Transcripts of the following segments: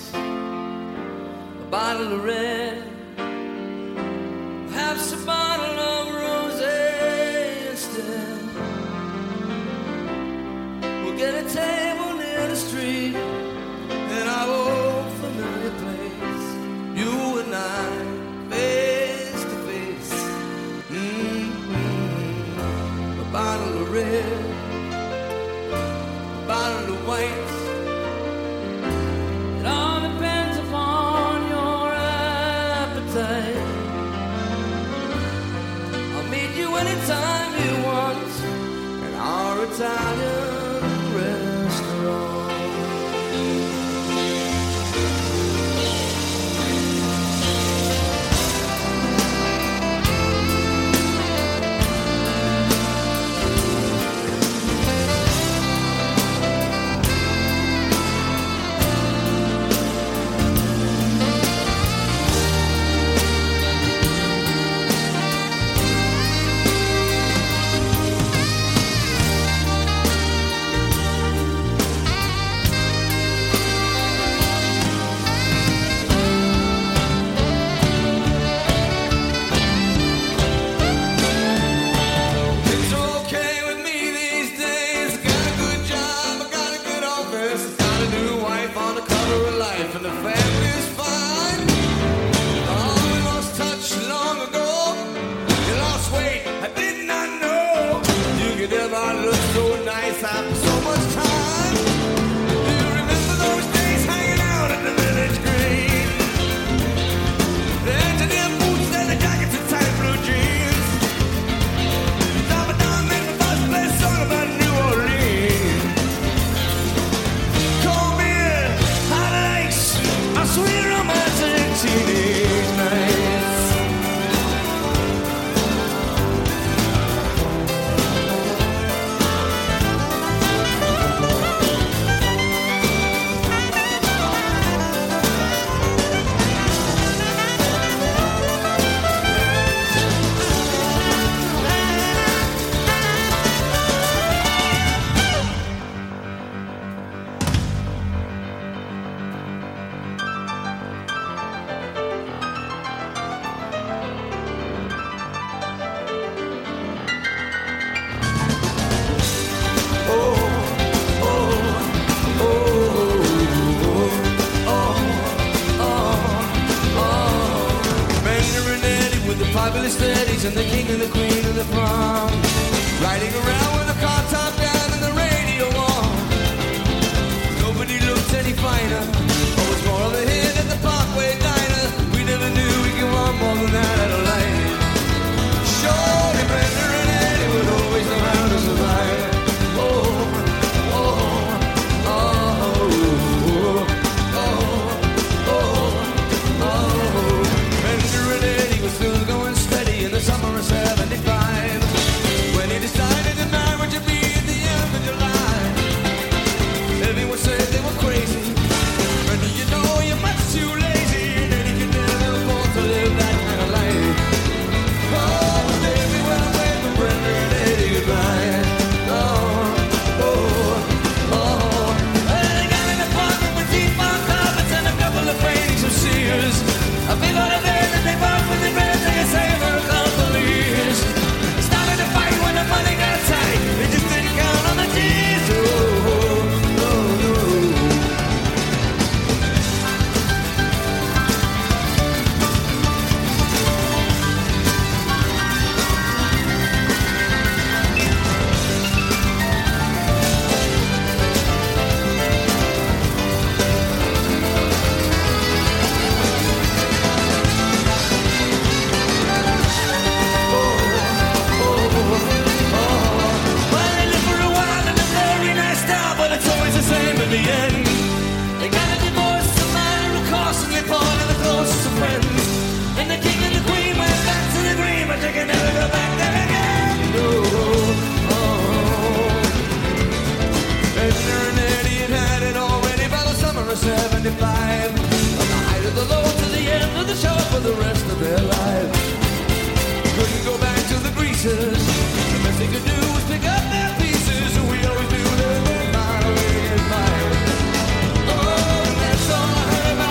a bottle of red, perhaps a bottle of rosé instead. We'll get a table near the street in our old familiar place, you and I, face to face. A bottle of red, a bottle of white. It all depends upon your appetite. I'll meet you anytime you want in our Italian restaurant. Fabulous ladies and the king and the queen and the prom, riding around with a car top down and the radio on. Nobody looked any finer. Always more of a hit at the Parkway Diner. We never knew we could want more than that at a light. Surely Brenda and Eddie would always know how to survive. Summer of 75, when he decided that marriage would be at the end of July. Everyone said they were crazy, but do you know you're much too lazy, and he could never afford to live that kind of life. Oh, baby, when I wave from Brenda and Eddie goodbye. They got an apartment with deep on carpets and a couple of paintings of Sears. A big old bed that they bought for the bed they could save her a couple of years. Started to fight when the money got tight. They just didn't count on the tears. The end. They got a divorce, a matter of course, and they parted the closest of friends. And the king and the queen went back to the green, but they can never go back there again. Edna and Eddie had it already by the summer of 75. From the height of the low to the end of the show for the rest of their lives. Couldn't go back to the greasers. The best they could do was pick up their pieces. We always knew that they might. Oh, and that's all I heard about.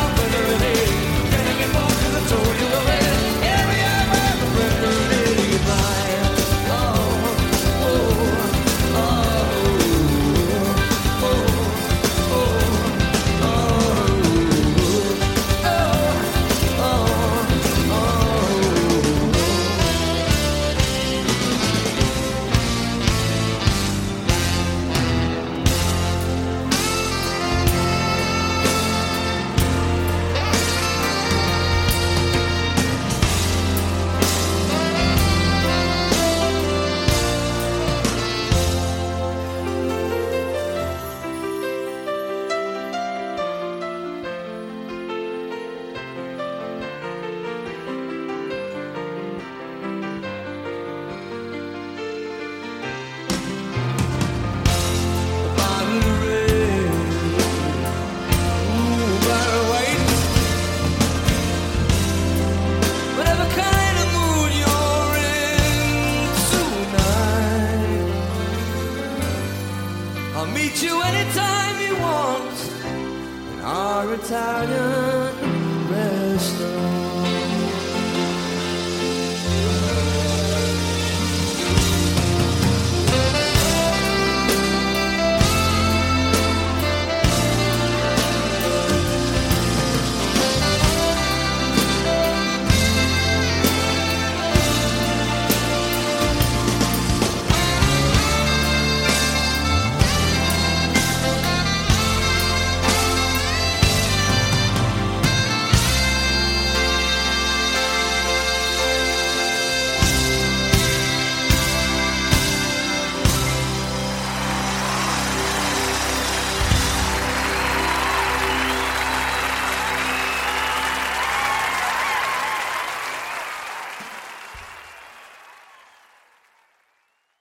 stallion.